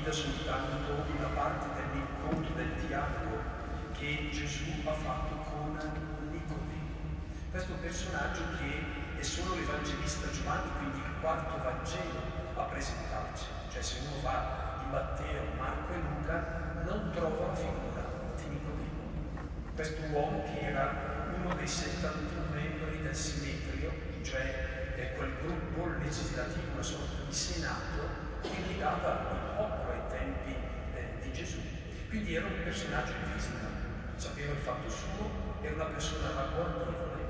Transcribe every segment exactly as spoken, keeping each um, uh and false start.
affida soltanto una parte dell'incontro, del dialogo che Gesù ha fatto con Nicodemo. Questo personaggio che è solo l'Evangelista Giovanni, quindi il quarto Vangelo, a presentarci. Cioè se uno va in Matteo, Marco e Luca, non trova la figura di Nicodemo. Questo uomo che era uno dei settantuno membri del Sinedrio, cioè eh, quel gruppo legislativo, una sorta di senato, che guidava il popolo ai tempi eh, di Gesù. Quindi era un personaggio in visita, sapeva il fatto suo, era una persona ragguardevole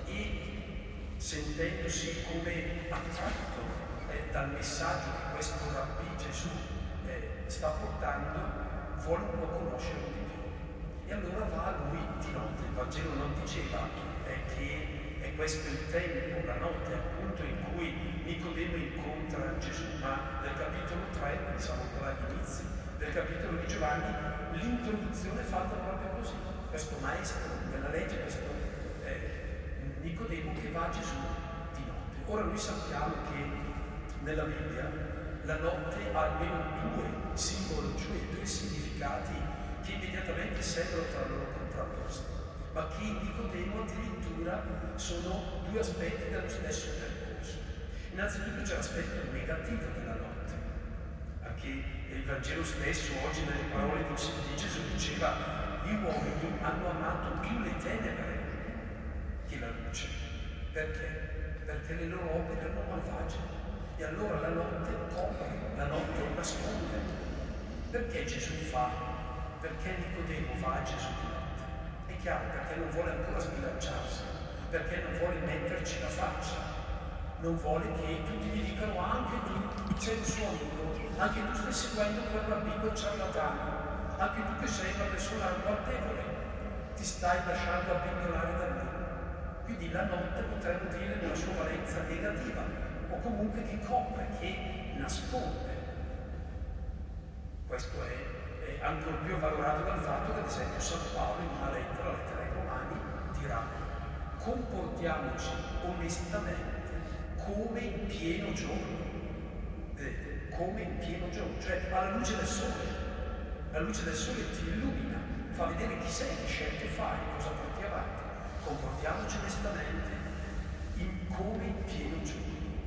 e sentendosi come attratto eh, dal messaggio che questo rabbì Gesù eh, sta portando, vuole un po' conoscerlo di più. E allora va a lui di notte. Il Vangelo non diceva eh, che è questo il tempo, la notte appunto in cui Nicodemo incontra Gesù, ma nel capitolo tre, quindi siamo ancora agli inizi, del capitolo di Giovanni, l'introduzione è fatta proprio così. Questo maestro della legge, questo eh, Nicodemo che va a Gesù di notte. Ora noi sappiamo che nella Bibbia la notte ha almeno due simbologie, due significati che immediatamente sembrano tra loro contrapposti, ma che in Nicodemo addirittura sono due aspetti dello stesso percorso. Innanzitutto c'è l'aspetto negativo della notte. Anche il Vangelo stesso, oggi nelle parole di Gesù, diceva: gli uomini hanno amato più le tenebre che la luce. Perché? Perché le loro opere erano malvagie. E allora la notte copre, la notte nasconde. Perché Gesù fa? Perché Nicodemo va a Gesù di notte? È chiaro, perché non vuole ancora sbilanciarsi, perché non vuole metterci la faccia, non vuole che tutti gli dicano: anche tu sei il suo amico, anche tu stai seguendo quel rabbino ciarlatano, anche tu che sei una persona ragguardevole, ti stai lasciando abbindolare da me. Quindi la notte potremmo dire nella sua valenza negativa, o comunque che copre, che nasconde. Questo è, è ancora più valorato dal fatto che ad esempio San Paolo in una lettera, la lettera ai Romani, dirà: comportiamoci onestamente come in pieno giorno. Vedete? Come in pieno giorno, cioè alla luce del sole. La luce del sole ti illumina, fa vedere chi sei, che scelte fai, cosa porti avanti. Comportiamoci onestamente in, come in pieno giorno.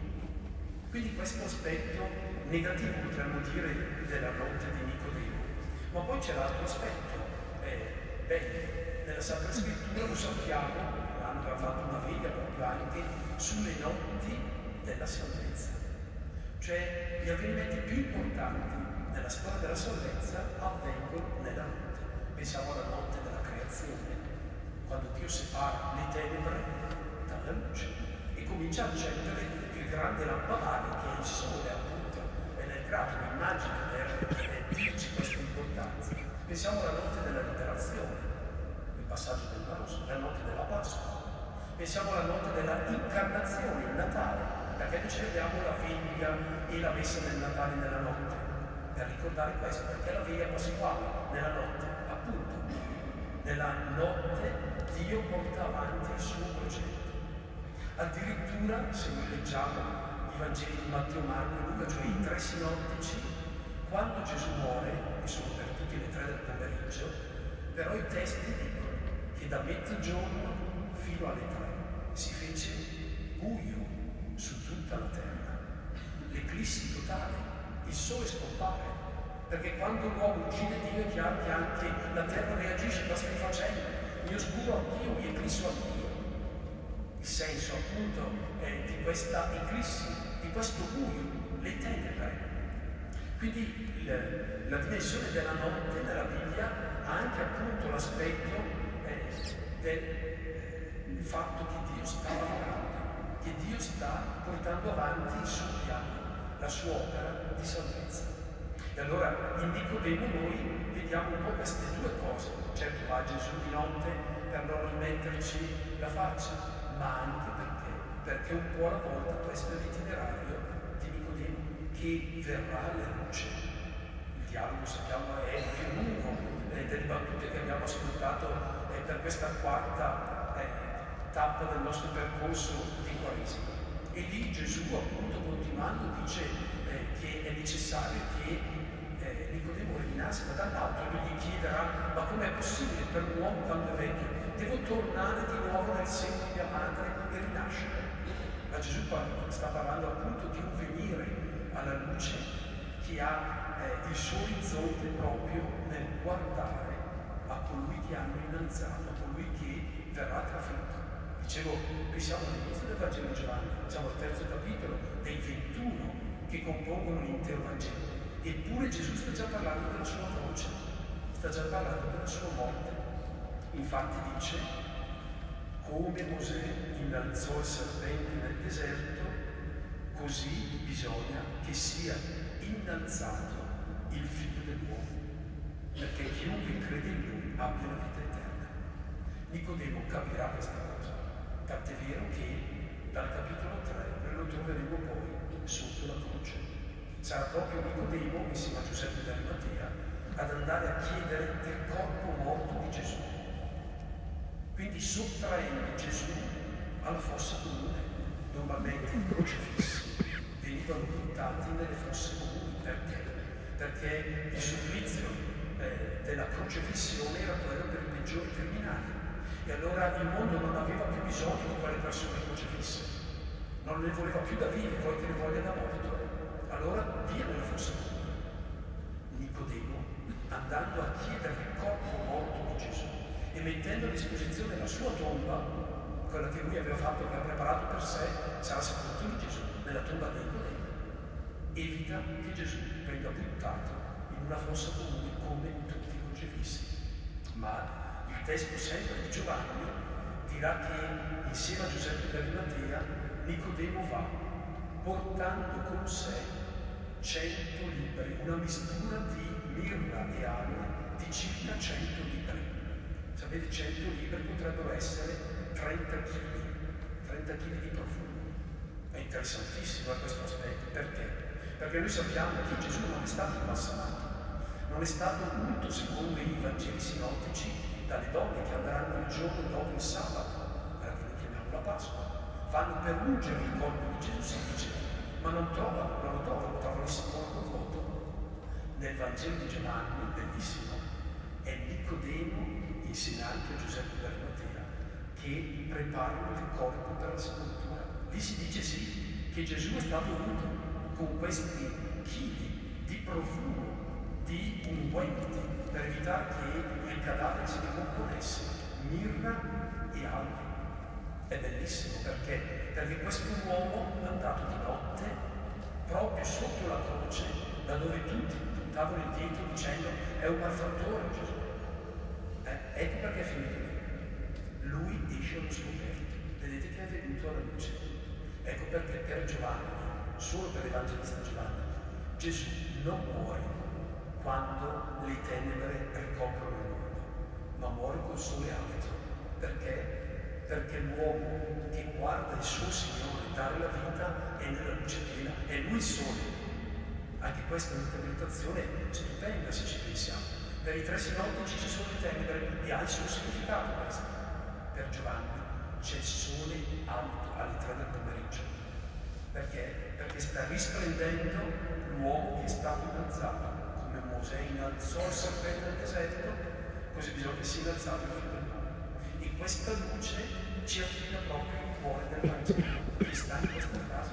Quindi questo aspetto negativo, potremmo dire, della notte di Nicodemo. Ma poi c'è l'altro aspetto. Eh, beh, nella Sacra Scrittura lo sappiamo, hanno fatto una veglia proprio anche sulle notti della salvezza. Cioè gli avvenimenti più importanti nella storia della salvezza avvengono nella notte. Pensiamo alla notte della creazione, quando Dio separa le tenebre dalla luce e comincia a accendere il grande lampadario che è il sole, appunto, è nel creato un'immagine per eh, dirci questa importanza. Pensiamo alla notte della liberazione, il passaggio del Mar Rosso, la notte della Pasqua. Pensiamo alla notte della incarnazione, il Natale, perché noi celebriamo la veglia e la messa del Natale nella notte, per ricordare questo, perché la veglia pasquale nella notte, appunto, nella notte Dio porta avanti il suo progetto. Addirittura, se noi leggiamo i Vangeli di Matteo, Marco e Luca, cioè i tre sinottici, quando Gesù muore, e sono per tutti le tre del pomeriggio, però i testi dicono che da mezzogiorno fino alle tre si fece buio su tutta la terra, l'eclissi totale, il sole scompare, perché quando l'uomo uccide Dio è chiaro che anche la terra reagisce, cosa stai facendo? Mi oscuro anch'io, mi eclisso anch'io. Il senso appunto eh, di questa eclissi, di questo buio, le tenebre. Quindi il, la dimensione della notte nella Bibbia ha anche appunto l'aspetto eh, del eh, fatto che Dio sta lavorando, che Dio sta portando avanti il suo piano, la sua opera di salvezza. E allora in Nicodemo noi vediamo un po' queste due cose. Certo va Gesù di notte per non rimetterci la faccia, ma anche perché, perché un po' alla volta questo è l'itinerario di Nicodemo, che verrà alla luce. Il dialogo, sappiamo, è più lungo eh, delle battute che abbiamo ascoltato eh, per questa quarta eh, tappa del nostro percorso di Quaresima. E lì Gesù, appunto, continuando, dice eh, che è necessario che eh, possibile per un uomo quando è vecchio? Devo tornare di nuovo nel seno di mia madre e rinascere. Ma Gesù sta parlando appunto di un venire alla luce che ha eh, il suo orizzonte proprio nel guardare a colui che hanno innalzato, a colui che verrà trafitto. Dicevo, qui siamo all'inizio del Vangelo di Giovanni, siamo al terzo capitolo dei ventuno che compongono l'intero Vangelo. Eppure Gesù sta già parlando della sua croce, sta già parlando della sua morte. Infatti dice, come Mosè innalzò il serpente nel deserto, così bisogna che sia innalzato il figlio dell'uomo, perché chiunque crede in lui abbia la vita eterna. Nicodemo capirà questa cosa, tant'è vero che dal capitolo tre noi lo troveremo poi sotto la croce. Sarà proprio Nicodemo, insieme a Giuseppe d'Arimatea, ad andare a chiedere il corpo morto di Gesù. Quindi sottraendo Gesù alla fossa comune. Normalmente i crocefissi venivano buttati nelle fosse comuni. Perché? Perché il supplizio eh, della crocefissione era quello per i peggiori criminali. E allora il mondo non aveva più bisogno di quelle persone crocefisse. Non le voleva più da vive, vuoi che le voglia da morto. Allora via nella fossa comune. Nicodemo, andando a chiedere il corpo morto di Gesù e mettendo a disposizione la sua tomba, quella che lui aveva fatto, aveva preparato per sé, sarà sepolto di Gesù nella tomba di Nicodemo, evita che Gesù venga buttato in una fossa comune come tutti i crocefissi. Ma il testo sempre di Giovanni dirà che insieme a Giuseppe d'Arimatea Nicodemo va portando con sé cento libri, una mistura di mirra e aloe di circa cento libri. Sapete, cento libri potrebbero essere trenta chili, trenta chili di profumo. È interessantissimo questo aspetto. Perché? Perché noi sappiamo che Gesù non è stato imbalsamato, non è stato unto secondo i Vangeli sinottici dalle donne che andranno il giorno dopo il sabato, quella che noi chiamiamo la Pasqua. Vanno per ungere il corpo di Gesù, si dice, ma non trovano, non lo trovano, trovano il sepolcro vuoto. Nel Vangelo di Giovanni, bellissimo, è Nicodemo, insieme anche a Giuseppe d'Arimatea, che preparano il corpo per la sepoltura. Lì si dice sì, che Gesù è stato unto con questi chili di profumo, di unguenti, per evitare che il cadavere si decomponesse, mirra e aloe. È bellissimo perché? Perché questo uomo è andato di notte proprio sotto la croce, da dove tutti puntavano il dito dicendo è un malfattore Gesù. Eh? Ecco perché è finito lì. Lui esce allo scoperto. Vedete che è venuto alla luce. Ecco perché per Giovanni, solo per l'Evangelista Giovanni, Gesù non muore quando le tenebre ricoprono il mondo, ma muore col sole alto. Perché? Perché l'uomo che guarda il suo Signore dare la vita è nella luce piena, è Lui il sole. Anche questa è un'interpretazione stupenda se ci pensiamo. Per i tre sinottici ci sono le tenebre e ha il suo significato questo. Per Giovanni c'è il sole alto alle tre del pomeriggio. Perché? Perché sta risplendendo l'uomo che è stato innalzato. Come Mosè innalzò il serpente nel deserto, così bisogna che sia innalzato il figlio dell'uomo. E questa luce ci affida proprio il cuore del Vangelo, che sta in questa frase.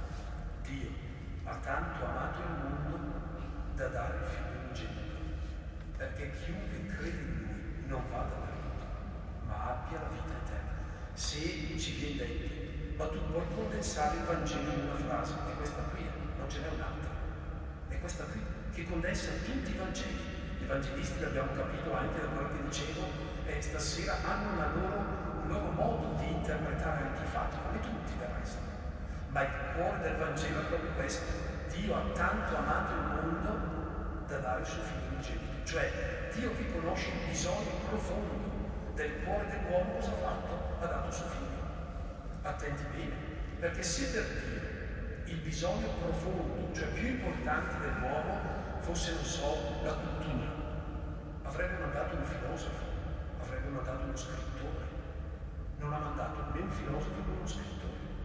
Dio ha tanto amato il mondo da dare il figlio unigenito, perché chiunque crede in lui non vada perduto, ma abbia la vita eterna. Se ci viene detto, ma tu puoi condensare il Vangelo in una frase, è questa qui, non ce n'è un'altra, è questa qui, che condensa tutti i Vangeli. I Evangelisti, l'abbiamo capito anche da quello che dicevo, e stasera hanno una loro, un loro modo di interpretare anche i fatti, come tutti del resto. Ma il cuore del Vangelo è proprio questo. Dio ha tanto amato il mondo da dare il suo figlio unigenito. Cioè, Dio che conosce il bisogno profondo del cuore dell'uomo, cosa ha fatto? Ha dato suo figlio. Attenti bene, perché se per Dio il bisogno profondo, cioè più importante dell'uomo, fosse, non so, la cultura, avrebbe mandato un filosofo, avrebbe mandato uno scrittore. Non ha mandato né un filosofo né uno scrittore.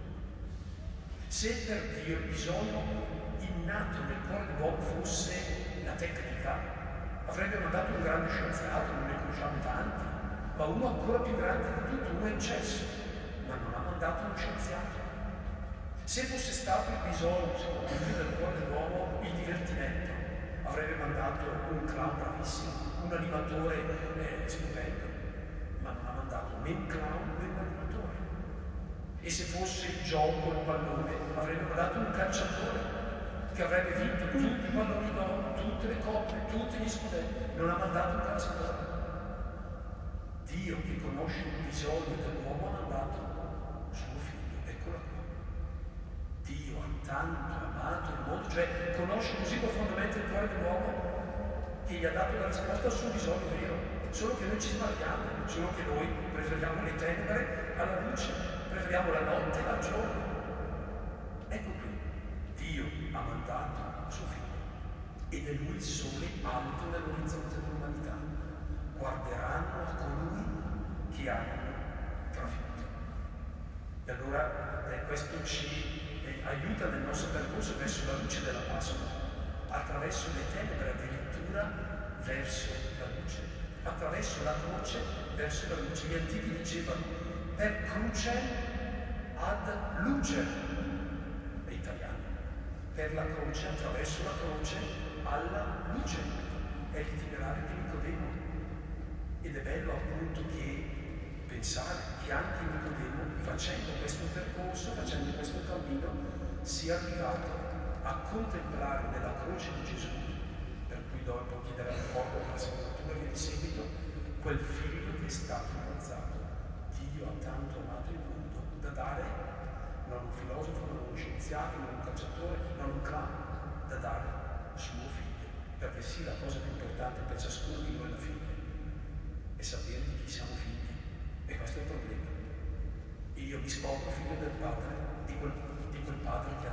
Se per Dio il bisogno innato nel cuore dell'uomo fosse la tecnica, Avrebbe mandato un grande scienziato, non ne conosciamo tanti, ma uno ancora più grande di tutto, uno è eccesso, ma non ha mandato uno scienziato. Se fosse stato il bisogno, secondo me, del cuore dell'uomo, il divertimento, avrebbe mandato un clown bravissimo, un animatore eh, stupendo, ma non ha mandato né un clown né un animatore. E se fosse il gioco, il pallone, avrebbe mandato un calciatore che avrebbe vinto tutti i palloni d'oro, tutte le coppe, tutti gli scudetti, non ha mandato un calciatore. Dio, che conosce il bisogno dell'uomo, ha mandato suo figlio, eccolo qua. Dio ha tanto amato il mondo, cioè conosce così profondamente il cuore dell'uomo che gli ha dato la risposta al suo bisogno vero, solo che noi ci sbagliamo, solo che noi preferiamo le tenebre alla luce, preferiamo la notte al giorno. Ecco qui, Dio ha mandato suo figlio ed è lui il sole alto nell'orizzonte dell'umanità. Guarderanno a colui che hanno trafitto. E allora eh, questo ci eh, aiuta nel nostro percorso verso la luce della Pasqua, attraverso le tenebre addirittura verso la luce, attraverso la croce verso la luce. Gli antichi dicevano per cruce ad luce, è italiano, per la croce, attraverso la croce alla luce, è l'itinerario di Nicodemo. Ed è bello appunto che pensare che anche Nicodemo, facendo questo percorso, facendo questo cammino, sia arrivato a contemplare nella croce di Gesù, per cui dopo chiederà ricordo per la sepoltura che di seguito, quel figlio che è stato innalzato. Dio ha tanto amato il mondo da dare, non un filosofo, non un scienziato, non un calciatore, non un clown, da dare suo figlio, perché sì, la cosa più importante per ciascuno di noi è la figlia, e sapere di chi siamo figli. E questo è il problema. Io mi scopro figlio del Padre, di quel, di quel Padre che ha